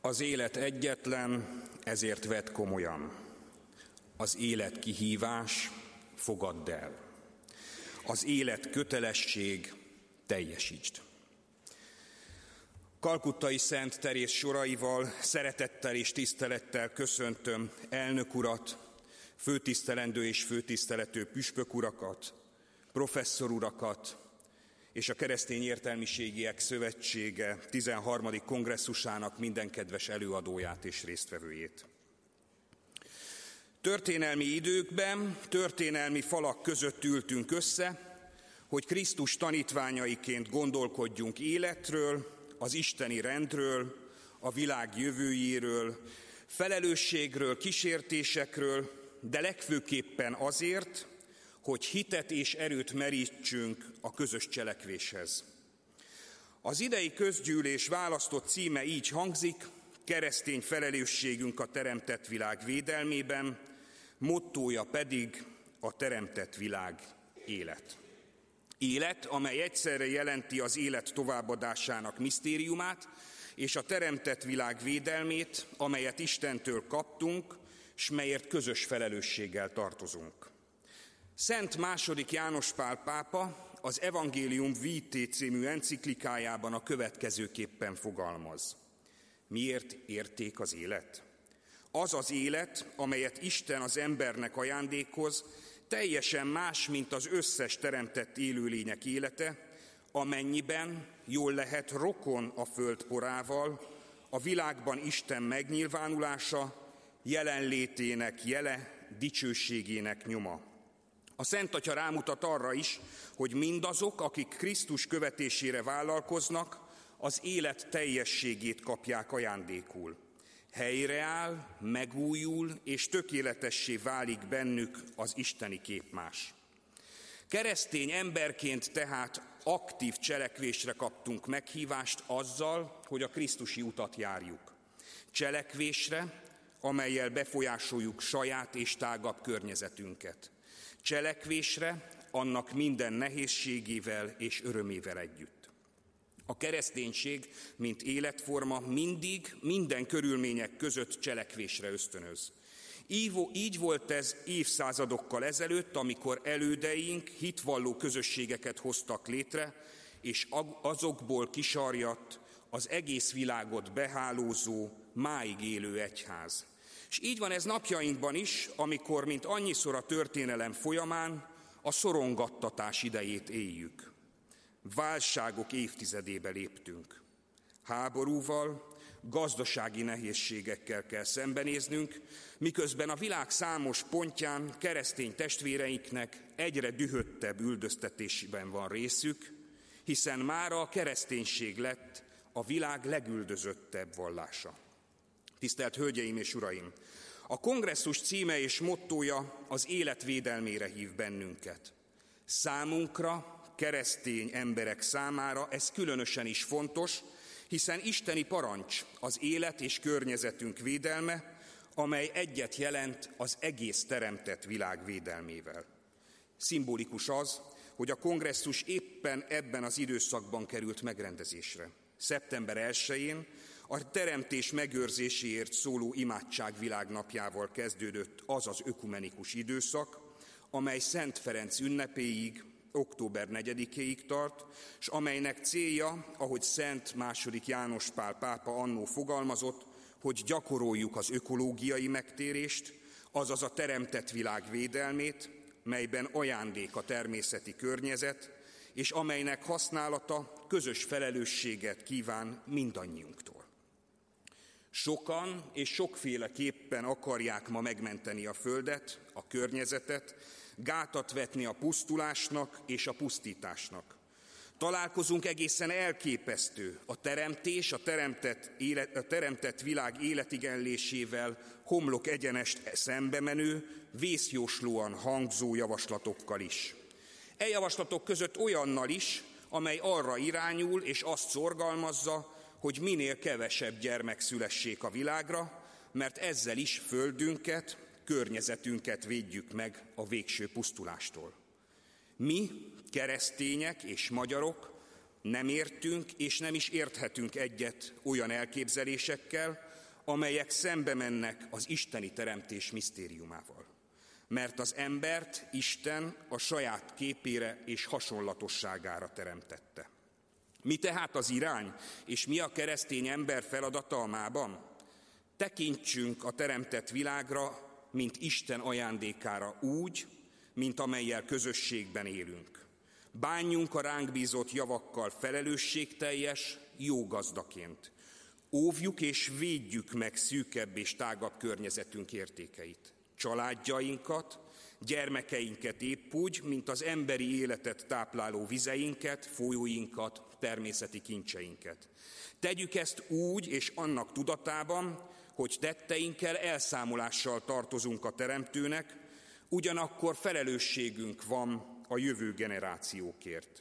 Az élet egyetlen, ezért vedd komolyan. Az élet kihívás, fogadd el. Az élet kötelesség, teljesítsd. Kalkuttai Szent Teréz soraival szeretettel és tisztelettel köszöntöm elnök urat, főtisztelendő és főtisztelető püspök urakat, professzor urakat és a Keresztény Értelmiségiek Szövetsége 13. kongresszusának minden kedves előadóját és résztvevőjét. Történelmi időkben, történelmi falak között ültünk össze, hogy Krisztus tanítványaiként gondolkodjunk életről, az isteni rendről, a világ jövőjéről, felelősségről, kísértésekről, de legfőképpen azért, hogy hitet és erőt merítsünk a közös cselekvéshez. Az idei közgyűlés választott címe így hangzik: keresztény felelősségünk a teremtett világ védelmében, mottója pedig a teremtett világ élet. Élet, amely egyszerre jelenti az élet továbbadásának misztériumát és a teremtett világ védelmét, amelyet Istentől kaptunk, s melyért közös felelősséggel tartozunk. Szent II. János Pál pápa az Evangelium Vitae című enciklikájában a következőképpen fogalmaz. Miért érték az élet? Az az élet, amelyet Isten az embernek ajándékoz, teljesen más, mint az összes teremtett élőlények élete, amennyiben jól lehet rokon a föld porával, a világban Isten megnyilvánulása, jelenlétének jele, dicsőségének nyoma. A Szent Atya rámutat arra is, hogy mindazok, akik Krisztus követésére vállalkoznak, az élet teljességét kapják ajándékul. Helyreáll, megújul és tökéletessé válik bennük az isteni képmás. Keresztény emberként tehát aktív cselekvésre kaptunk meghívást azzal, hogy a krisztusi utat járjuk. Cselekvésre, amellyel befolyásoljuk saját és tágabb környezetünket. Cselekvésre, annak minden nehézségével és örömével együtt. A kereszténység, mint életforma mindig, minden körülmények között cselekvésre ösztönöz. Így volt ez évszázadokkal ezelőtt, amikor elődeink hitvalló közösségeket hoztak létre, és azokból kisarjadt az egész világot behálózó, máig élő egyház. És így van ez napjainkban is, amikor, mint annyiszor a történelem folyamán, a szorongattatás idejét éljük. Válságok évtizedébe léptünk. Háborúval, gazdasági nehézségekkel kell szembenéznünk, miközben a világ számos pontján keresztény testvéreinknek egyre dühöttebb üldöztetésben van részük, hiszen mára a kereszténység lett a világ legüldözöttebb vallása. Tisztelt Hölgyeim és Uraim! A kongresszus címe és mottója az élet védelmére hív bennünket. Számunkra, keresztény emberek számára ez különösen is fontos, hiszen isteni parancs az élet és környezetünk védelme, amely egyet jelent az egész teremtett világ védelmével. Szimbolikus az, hogy a kongresszus éppen ebben az időszakban került megrendezésre. Szeptember 1-én a teremtés megőrzéséért szóló imádság világnapjával kezdődött az az ökumenikus időszak, amely Szent Ferenc ünnepéig, október 4-éig tart, és amelynek célja, ahogy Szent II. János Pál pápa annó fogalmazott, hogy gyakoroljuk az ökológiai megtérést, azaz a teremtett világ védelmét, melyben ajándék a természeti környezet, és amelynek használata közös felelősséget kíván mindannyiunktól. Sokan és sokféleképpen akarják ma megmenteni a földet, a környezetet, gátat vetni a pusztulásnak és a pusztításnak. Találkozunk egészen elképesztő a teremtés, a teremtett világ életigenlésével homlok egyenest szembe menő, vészjóslóan hangzó javaslatokkal is. E javaslatok között olyannal is, amely arra irányul és azt szorgalmazza, hogy minél kevesebb gyermek szülessék a világra, mert ezzel is földünket, környezetünket védjük meg a végső pusztulástól. Mi, keresztények és magyarok nem értünk és nem is érthetünk egyet olyan elképzelésekkel, amelyek szembe mennek az isteni teremtés misztériumával. Mert az embert Isten a saját képére és hasonlatosságára teremtette. Mi tehát az irány, és mi a keresztény ember feladata a mában? Tekintsünk a teremtett világra, mint Isten ajándékára úgy, mint amellyel közösségben élünk. Bánjunk a ránk bízott javakkal felelősségteljes, jó gazdaként. Óvjuk és védjük meg szűkebb és tágabb környezetünk értékeit. Családjainkat, gyermekeinket épp úgy, mint az emberi életet tápláló vizeinket, folyóinkat, természeti kincseinket. Tegyük ezt úgy és annak tudatában, hogy tetteinkkel elszámolással tartozunk a Teremtőnek, ugyanakkor felelősségünk van a jövő generációkért.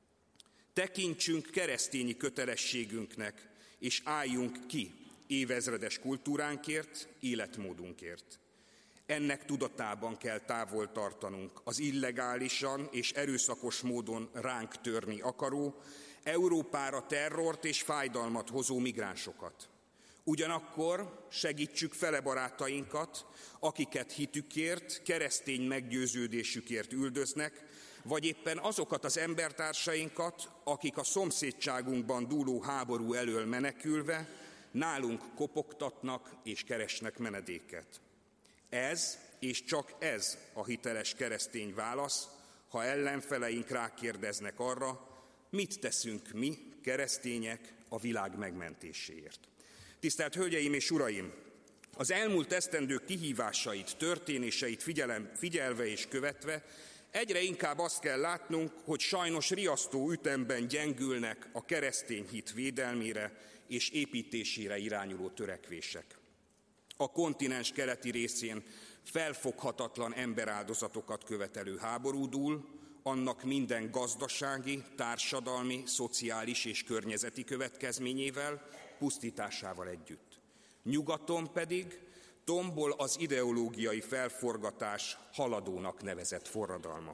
Tekintsünk keresztényi kötelességünknek, és álljunk ki évezredes kultúránkért, életmódunkért. Ennek tudatában kell távol tartanunk az illegálisan és erőszakos módon ránk törni akaró, Európára terrort és fájdalmat hozó migránsokat. Ugyanakkor segítsük fele barátainkat, akiket hitükért, keresztény meggyőződésükért üldöznek, vagy éppen azokat az embertársainkat, akik a szomszédságunkban dúló háború elől menekülve nálunk kopogtatnak és keresnek menedéket. Ez, és csak ez a hiteles keresztény válasz, ha ellenfeleink rákérdeznek arra, mit teszünk mi, keresztények, a világ megmentéséért. Tisztelt Hölgyeim és Uraim! Az elmúlt esztendők kihívásait, történéseit figyelve és követve egyre inkább azt kell látnunk, hogy sajnos riasztó ütemben gyengülnek a keresztény hit védelmére és építésére irányuló törekvések. A kontinens keleti részén felfoghatatlan emberáldozatokat követelő háború dúl, annak minden gazdasági, társadalmi, szociális és környezeti következményével, pusztításával együtt. Nyugaton pedig tombol az ideológiai felforgatás haladónak nevezett forradalma.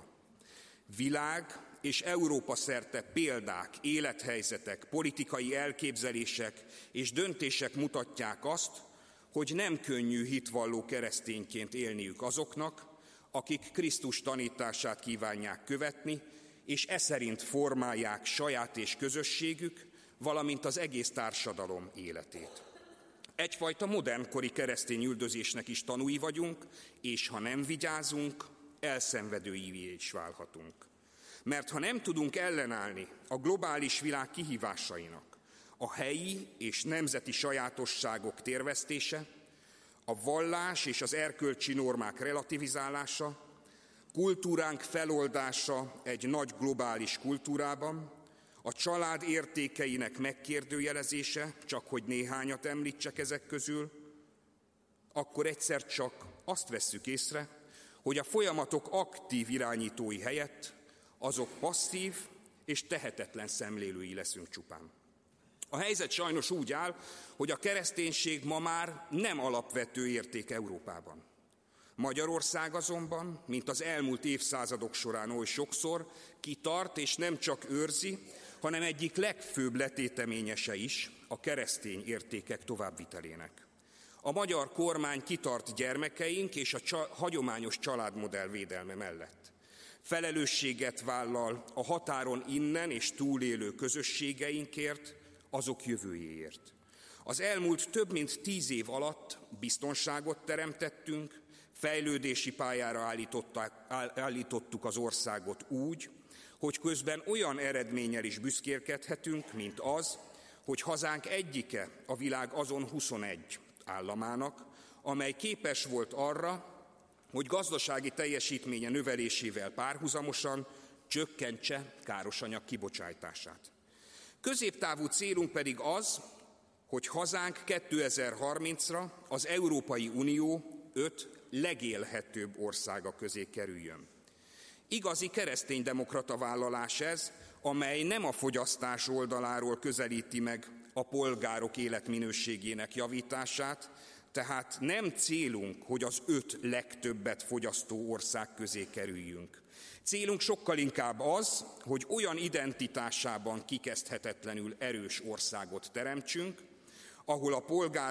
Világ és Európa szerte példák, élethelyzetek, politikai elképzelések és döntések mutatják azt, hogy nem könnyű hitvalló keresztényként élniük azoknak, akik Krisztus tanítását kívánják követni, és eszerint formálják saját és közösségük, valamint az egész társadalom életét. Egyfajta modernkori keresztény üldözésnek is tanúi vagyunk, és ha nem vigyázunk, elszenvedőivé is válhatunk. Mert ha nem tudunk ellenállni a globális világ kihívásainak, a helyi és nemzeti sajátosságok térvesztése, a vallás és az erkölcsi normák relativizálása, kultúránk feloldása egy nagy globális kultúrában, a család értékeinek megkérdőjelezése, csak hogy néhányat említsek ezek közül, akkor egyszer csak azt vesszük észre, hogy a folyamatok aktív irányítói helyett azok passzív és tehetetlen szemlélői leszünk csupán. A helyzet sajnos úgy áll, hogy a kereszténység ma már nem alapvető érték Európában. Magyarország azonban, mint az elmúlt évszázadok során oly sokszor, kitart és nem csak őrzi, hanem egyik legfőbb letéteményese is a keresztény értékek továbbvitelének. A magyar kormány kitart gyermekeink és a hagyományos családmodell védelme mellett. Felelősséget vállal a határon innen és túlélő közösségeinkért, azok jövőjéért. Az elmúlt több mint 10 év alatt biztonságot teremtettünk, fejlődési pályára állítottuk az országot úgy, hogy közben olyan eredménnyel is büszkélkedhetünk, mint az, hogy hazánk egyike a világ azon 21 államának, amely képes volt arra, hogy gazdasági teljesítménye növelésével párhuzamosan csökkentse károsanyag kibocsátását. Középtávú célunk pedig az, hogy hazánk 2030-ra az Európai Unió 5 legélhetőbb országa közé kerüljön. Igazi kereszténydemokrata vállalás ez, amely nem a fogyasztás oldaláról közelíti meg a polgárok életminőségének javítását, tehát nem célunk, hogy az 5 legtöbbet fogyasztó ország közé kerüljünk. Célunk sokkal inkább az, hogy olyan identitásában kikezdhetetlenül erős országot teremtsünk, ahol a polgárok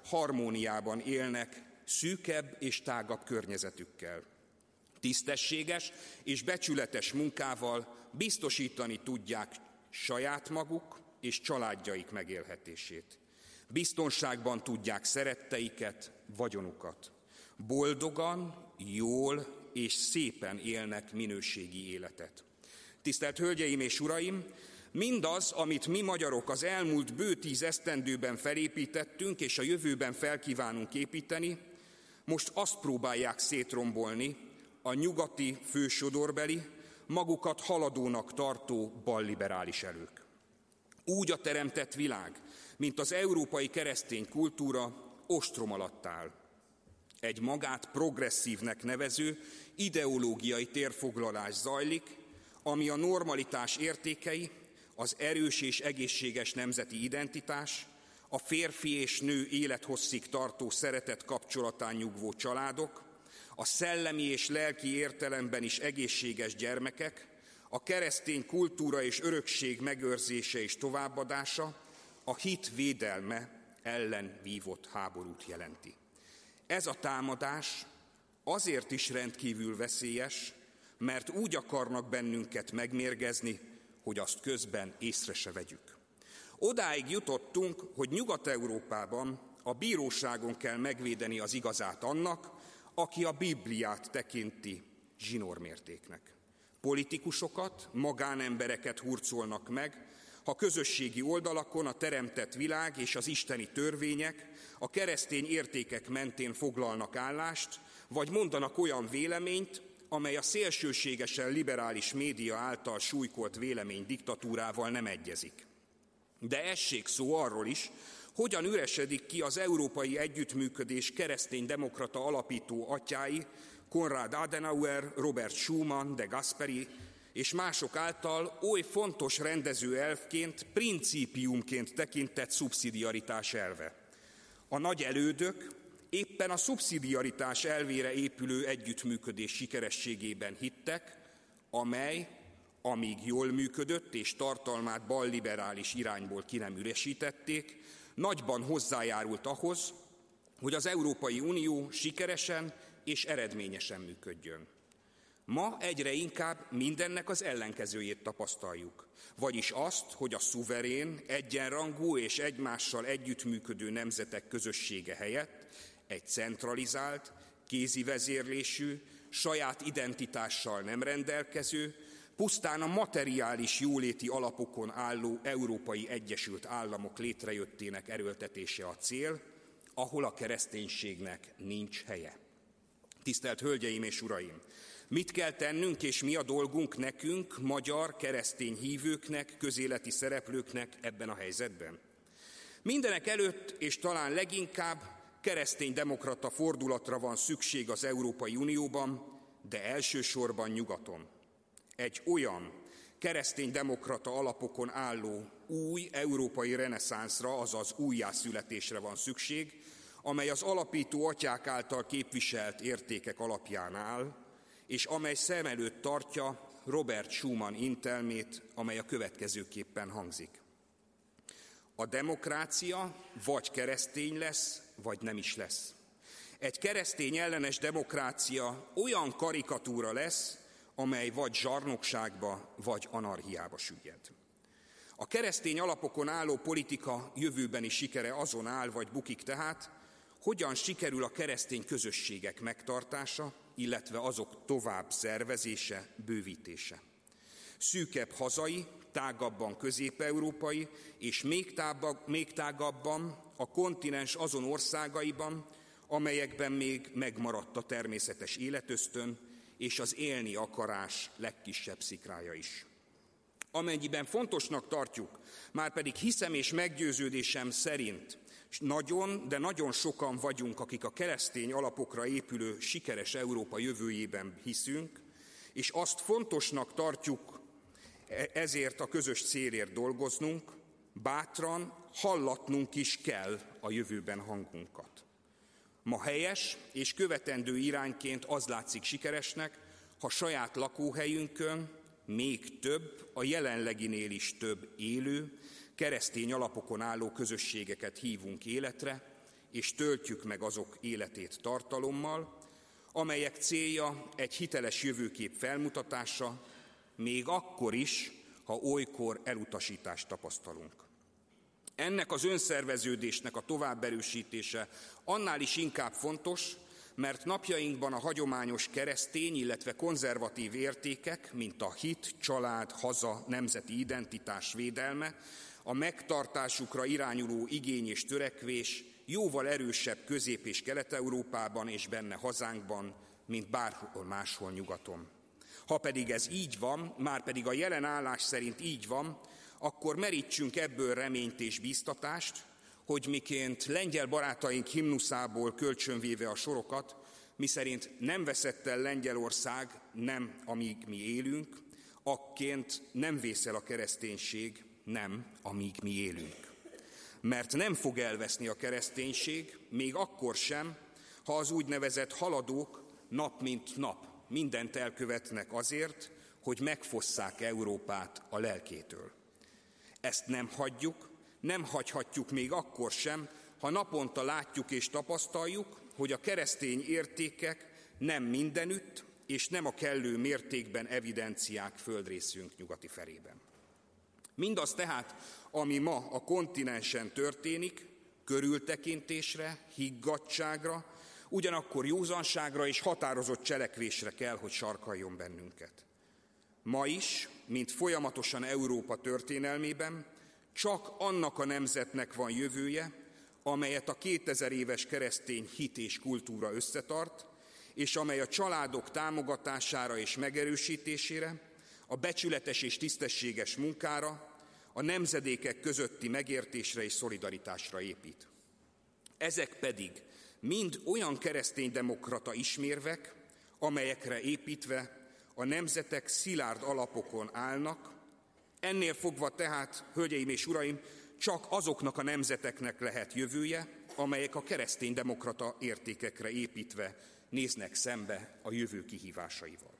harmóniában élnek szűkebb és tágabb környezetükkel. Tisztességes és becsületes munkával biztosítani tudják saját maguk és családjaik megélhetését. Biztonságban tudják szeretteiket, vagyonukat. Boldogan, jól és szépen élnek minőségi életet. Tisztelt Hölgyeim és Uraim! Mindaz, amit mi magyarok az elmúlt bő 10 esztendőben felépítettünk, és a jövőben felkívánunk építeni, most azt próbálják szétrombolni a nyugati fősodorbeli, magukat haladónak tartó balliberális erők. Úgy a teremtett világ, mint az európai keresztény kultúra ostrom alatt áll. Egy magát progresszívnek nevező ideológiai térfoglalás zajlik, ami a normalitás értékei, az erős és egészséges nemzeti identitás, a férfi és nő élethosszig tartó szeretet kapcsolatán nyugvó családok, a szellemi és lelki értelemben is egészséges gyermekek, a keresztény kultúra és örökség megőrzése és továbbadása, a hit védelme ellen vívott háborút jelenti. Ez a támadás azért is rendkívül veszélyes, mert úgy akarnak bennünket megmérgezni, hogy azt közben észre se vegyük. Odáig jutottunk, hogy Nyugat-Európában a bíróságon kell megvédeni az igazát annak, aki a Bibliát tekinti zsinórmértéknek. Politikusokat, magánembereket hurcolnak meg, ha közösségi oldalakon a teremtett világ és az isteni törvények, a keresztény értékek mentén foglalnak állást, vagy mondanak olyan véleményt, amely a szélsőségesen liberális média által súlykolt vélemény diktatúrával nem egyezik. De essék szó arról is, hogyan üresedik ki az európai együttműködés keresztény-demokrata alapító atyái, Konrad Adenauer, Robert Schuman, de Gasperi és mások által oly fontos rendező elvként, principiumként tekintett szubszidiaritás elve. A nagy elődök éppen a szubszidiaritás elvére épülő együttműködés sikerességében hittek, amely, amíg jól működött és tartalmát balliberális irányból ki nem üresítették, nagyban hozzájárult ahhoz, hogy az Európai Unió sikeresen és eredményesen működjön. Ma egyre inkább mindennek az ellenkezőjét tapasztaljuk, vagyis azt, hogy a szuverén, egyenrangú és egymással együttműködő nemzetek közössége helyett egy centralizált, kézi vezérlésű, saját identitással nem rendelkező, pusztán a materiális jóléti alapokon álló Európai Egyesült Államok létrejöttének erőltetése a cél, ahol a kereszténységnek nincs helye. Tisztelt Hölgyeim és Uraim! Mit kell tennünk és mi a dolgunk nekünk, magyar keresztény hívőknek, közéleti szereplőknek ebben a helyzetben? Mindenek előtt és talán leginkább keresztény-demokrata fordulatra van szükség az Európai Unióban, de elsősorban nyugaton. Egy olyan keresztény-demokrata alapokon álló új európai reneszánszra, azaz újjászületésre van szükség, amely az alapító atyák által képviselt értékek alapján áll, és amely szem előtt tartja Robert Schuman intelmét, amely a következőképpen hangzik. A demokrácia vagy keresztény lesz, vagy nem is lesz. Egy keresztény ellenes demokrácia olyan karikatúra lesz, amely vagy zsarnokságba, vagy anarchiába süllyed. A keresztény alapokon álló politika jövőbeni sikere azon áll, vagy bukik tehát, hogyan sikerül a keresztény közösségek megtartása, illetve azok tovább szervezése, bővítése. Szűkebb hazai, tágabban közép-európai, és még tágabban a kontinens azon országaiban, amelyekben még megmaradt a természetes életösztön és az élni akarás legkisebb szikrája is. Amennyiben fontosnak tartjuk, márpedig hiszem és meggyőződésem szerint nagyon, de nagyon sokan vagyunk, akik a keresztény alapokra épülő sikeres Európa jövőjében hiszünk, és azt fontosnak tartjuk ezért a közös célért dolgoznunk, bátran hallatnunk is kell a jövőben hangunkat. Ma helyes és követendő irányként az látszik sikeresnek, ha saját lakóhelyünkön még több, a jelenleginél is több élő, keresztény alapokon álló közösségeket hívunk életre, és töltjük meg azok életét tartalommal, amelyek célja egy hiteles jövőkép felmutatása, még akkor is, ha olykor elutasítást tapasztalunk. Ennek az önszerveződésnek a továbberősítése annál is inkább fontos, mert napjainkban a hagyományos keresztény, illetve konzervatív értékek, mint a hit, család, haza, nemzeti identitás védelme, a megtartásukra irányuló igény és törekvés jóval erősebb Közép- és Kelet-Európában és benne hazánkban, mint bárhol máshol nyugaton. Ha pedig ez így van, márpedig a jelen állás szerint így van, akkor merítsünk ebből reményt és bíztatást, hogy miként lengyel barátaink himnuszából kölcsönvéve a sorokat, miszerint nem veszett el Lengyelország, nem amíg mi élünk, akként nem vészel a kereszténység, nem amíg mi élünk. Mert nem fog elveszni a kereszténység, még akkor sem, ha az úgynevezett haladók nap mint nap mindent elkövetnek azért, hogy megfosszák Európát a lelkétől. Ezt nem hagyjuk, nem hagyhatjuk még akkor sem, ha naponta látjuk és tapasztaljuk, hogy a keresztény értékek nem mindenütt és nem a kellő mértékben evidenciák földrészünk nyugati felében. Mindaz tehát, ami ma a kontinensen történik, körültekintésre, higgadtságra, ugyanakkor józanságra és határozott cselekvésre kell, hogy sarkaljon bennünket. Ma is, mint folyamatosan Európa történelmében, csak annak a nemzetnek van jövője, amelyet a 2000 éves keresztény hit és kultúra összetart, és amely a családok támogatására és megerősítésére, a becsületes és tisztességes munkára, a nemzedékek közötti megértésre és szolidaritásra épít. Ezek pedig mind olyan kereszténydemokrata ismérvek, amelyekre építve a nemzetek szilárd alapokon állnak. Ennél fogva tehát, hölgyeim és uraim, csak azoknak a nemzeteknek lehet jövője, amelyek a kereszténydemokrata értékekre építve néznek szembe a jövő kihívásaival.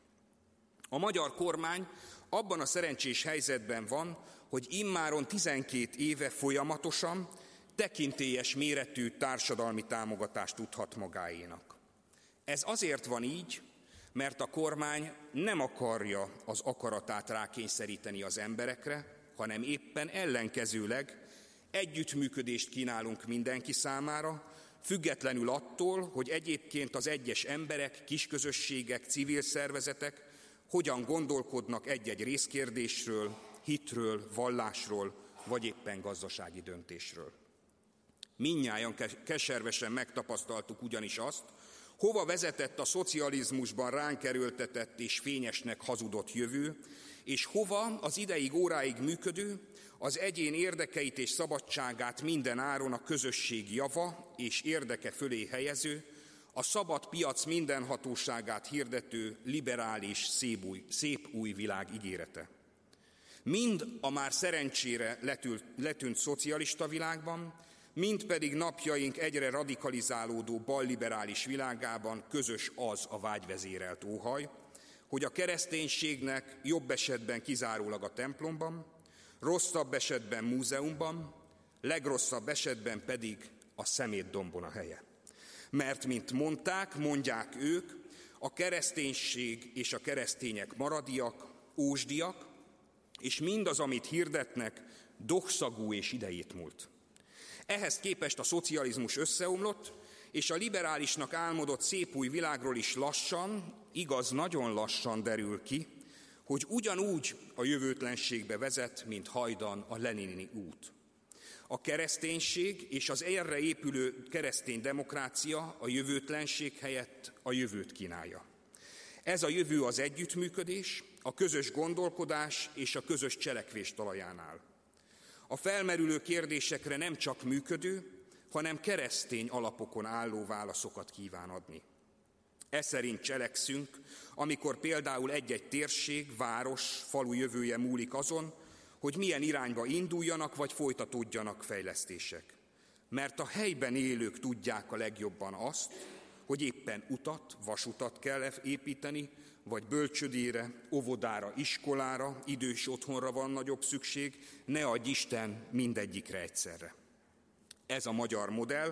A magyar kormány abban a szerencsés helyzetben van, hogy immáron 12 éve folyamatosan tekintélyes méretű társadalmi támogatást tudhat magáénak. Ez azért van így, mert a kormány nem akarja az akaratát rákényszeríteni az emberekre, hanem éppen ellenkezőleg együttműködést kínálunk mindenki számára, függetlenül attól, hogy egyébként az egyes emberek, kisközösségek, civil szervezetek hogyan gondolkodnak egy-egy részkérdésről, hitről, vallásról, vagy éppen gazdasági döntésről. Mindnyájan keservesen megtapasztaltuk ugyanis azt, hova vezetett a szocializmusban ránk erőltetett és fényesnek hazudott jövő, és hova az ideig óráig működő, az egyén érdekeit és szabadságát minden áron a közösség java és érdeke fölé helyező, a szabad piac mindenhatóságát hirdető liberális, szép új világ ígérete. Mind a már szerencsére letűnt szocialista világban, mind pedig napjaink egyre radikalizálódó balliberális világában közös az a vágyvezérelt óhaj, hogy a kereszténységnek jobb esetben kizárólag a templomban, rosszabb esetben múzeumban, legrosszabb esetben pedig a szemétdombon a helye. Mert, mint mondják ők, a kereszténység és a keresztények maradiak, ósdiak, és mindaz, amit hirdetnek, dohszagú és idejét múlt. Ehhez képest a szocializmus összeomlott, és a liberálisnak álmodott szép új világról is lassan, igaz, nagyon lassan derül ki, hogy ugyanúgy a jövőtlenségbe vezet, mint hajdan a lenini út. A kereszténység és az erre épülő keresztény demokrácia a jövőtlenség helyett a jövőt kínálja. Ez a jövő az együttműködés, a közös gondolkodás és a közös cselekvés talaján áll. A felmerülő kérdésekre nem csak működő, hanem keresztény alapokon álló válaszokat kíván adni. E szerint cselekszünk, amikor például egy-egy térség, város, falu jövője múlik azon, hogy milyen irányba induljanak vagy folytatódjanak fejlesztések. Mert a helyben élők tudják a legjobban azt, hogy éppen utat, vasutat kell építeni, vagy bölcsödére, óvodára, iskolára, idős otthonra van nagyobb szükség, ne adj Isten mindegyikre egyszerre. Ez a magyar modell,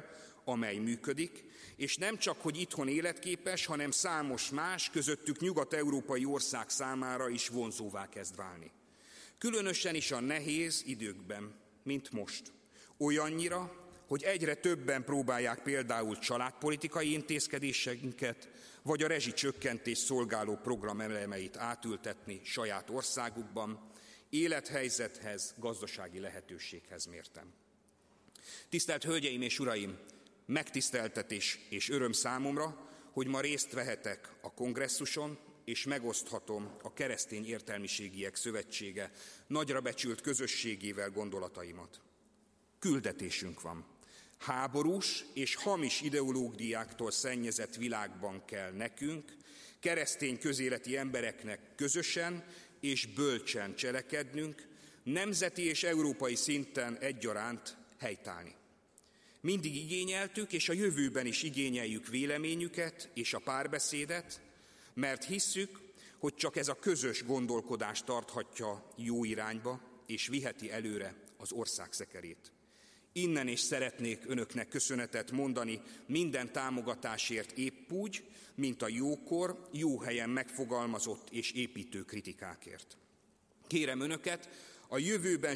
amely működik, és nem csak, hogy itthon életképes, hanem számos más, közöttük nyugat-európai ország számára is vonzóvá kezd válni. Különösen is a nehéz időkben, mint most. Olyannyira, hogy egyre többen próbálják például családpolitikai intézkedéseinket, vagy a rezsicsökkentés szolgáló program elemeit átültetni saját országukban, élethelyzethez, gazdasági lehetőséghez mérten. Tisztelt Hölgyeim és Uraim! Megtiszteltetés és öröm számomra, hogy ma részt vehetek a kongresszuson, és megoszthatom a Keresztény Értelmiségiek Szövetsége nagyra becsült közösségével gondolataimat. Küldetésünk van. Háborús és hamis ideológiáktól szennyezett világban kell nekünk, keresztény közéleti embereknek közösen és bölcsen cselekednünk, nemzeti és európai szinten egyaránt helytállni. Mindig igényeltük, és a jövőben is igényeljük véleményüket és a párbeszédet, mert hisszük, hogy csak ez a közös gondolkodás tarthatja jó irányba, és viheti előre az ország szekerét. Innen is szeretnék önöknek köszönetet mondani minden támogatásért épp úgy, mint a jókor, jó helyen megfogalmazott és építő kritikákért. Kérem önöket, a jövőben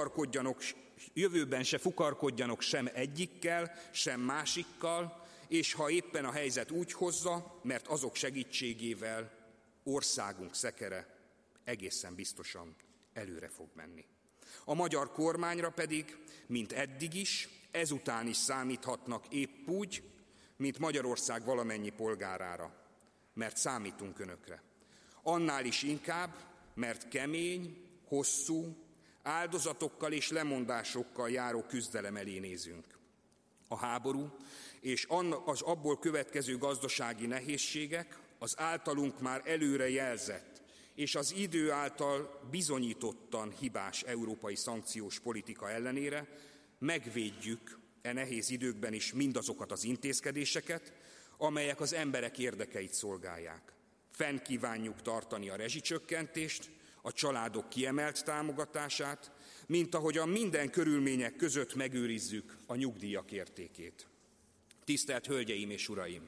se fukarkodjanak sem egyikkel, sem másikkal, és ha éppen a helyzet úgy hozza, mert azok segítségével országunk szekere egészen biztosan előre fog menni. A magyar kormányra pedig, mint eddig is, ezután is számíthatnak épp úgy, mint Magyarország valamennyi polgárára, mert számítunk önökre. Annál is inkább, mert kemény, hosszú, áldozatokkal és lemondásokkal járó küzdelem elé nézünk. A háború és az abból következő gazdasági nehézségek az általunk már előre jelzett és az idő által bizonyítottan hibás európai szankciós politika ellenére megvédjük e nehéz időkben is mindazokat az intézkedéseket, amelyek az emberek érdekeit szolgálják. Fenn kívánjuk tartani a rezsicsökkentést, a családok kiemelt támogatását, mint ahogyan minden körülmények között megőrizzük a nyugdíjak értékét. Tisztelt Hölgyeim és Uraim!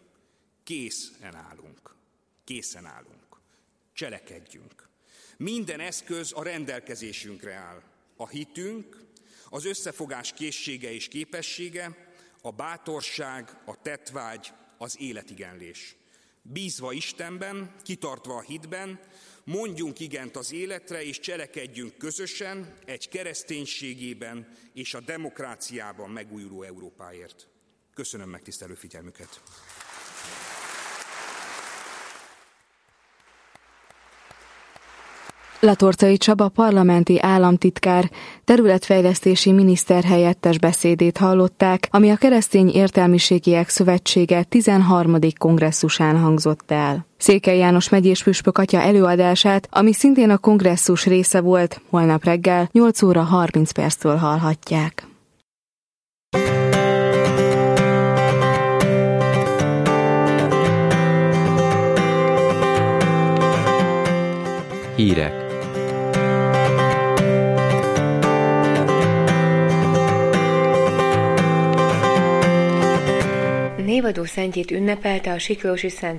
Készen állunk. Cselekedjünk. Minden eszköz a rendelkezésünkre áll. A hitünk, az összefogás készsége és képessége, a bátorság, a tettvágy, az életigenlés. Bízva Istenben, kitartva a hitben, mondjunk igent az életre, és cselekedjünk közösen egy kereszténységében és a demokráciában megújuló Európáért. Köszönöm megtisztelő figyelmüket! Latorcai Csaba parlamenti államtitkár területfejlesztési miniszterhelyettes beszédét hallották, ami a Keresztény Értelmiségiek Szövetsége 13. kongresszusán hangzott el. Székely János megyés püspök atya előadását, ami szintén a kongresszus része volt, holnap reggel 8 óra 30 perctől hallhatják. Hírek. Névadó szentjét ünnepelte a siklósi Szent